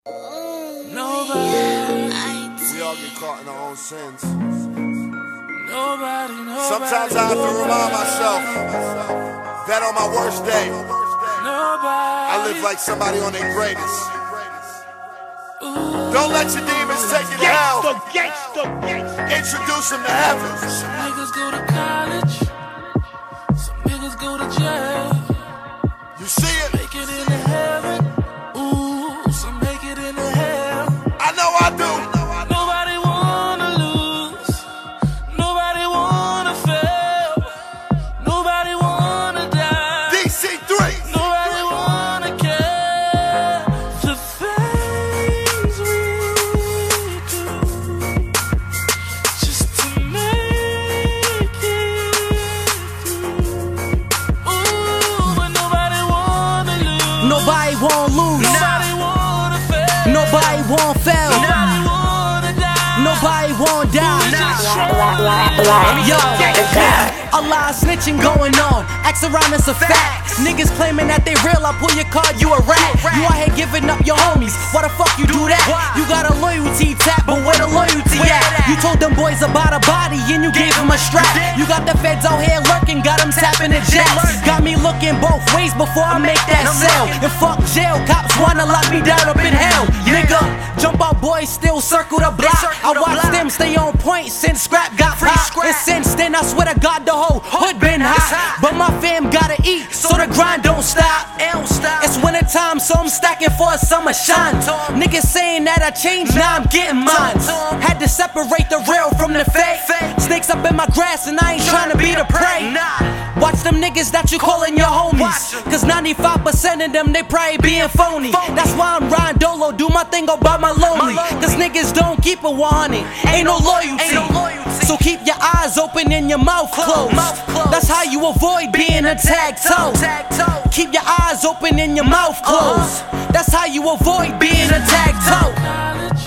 Nobody. We all get caught in our own sins. Nobody. Sometimes I have to remind myself that on my worst day, I live like somebody on their greatest. Don't let your demons take you to hell. Introduce them to heaven. Some niggas go to college. Some niggas go to jail. You see it? Make it into heaven. Ooh, some make it into hell. I know I do. Nobody wanna lose. Nobody wanna fail. Nobody wanna die. DC3. Nobody wanna care. The things we do just to make it through. Ooh, but nobody wanna lose. Nobody won't lose. Nobody wanna fail. Nobody won't fail. Nobody wanna die. Nobody won't die. We just try. Yo, a lot of snitching going on. Acts around it's a fact. Niggas claiming that they real. I pull your card, you a rat. You out here giving up your homies. Why the fuck you do that? You got a loyalty tap, but where the loyalty at? You told them boys about a body and you gave them a strap. You got the feds out here lurking, got them tapping the jacks. Got me looking both ways before I make that sale. And fuck jail, cops wanna lock me down up in hell. Nigga, jump out boys still circle the block. I watch them stay on point since scrap got popped. And since then I swear to God the whole hood been hot. But my fam gotta eat, so the grind don't stop. It's winter time, so I'm stacking for a summer shine. Niggas saying that I changed, now I'm getting mine. Had to separate the real from the fake. Snakes up in my grass and I ain't trying to be the prey. Watch them niggas that you calling your homies, cause 95% of them they probably being phony. That's why I'm riding dolo, do my thing all by my lonely. Cause niggas don't keep it 100, ain't no loyalty. So keep your eyes open and your mouth closed. That's how you avoid being a tag toe. Keep your eyes open and your mouth closed. That's how you avoid being a tag toe.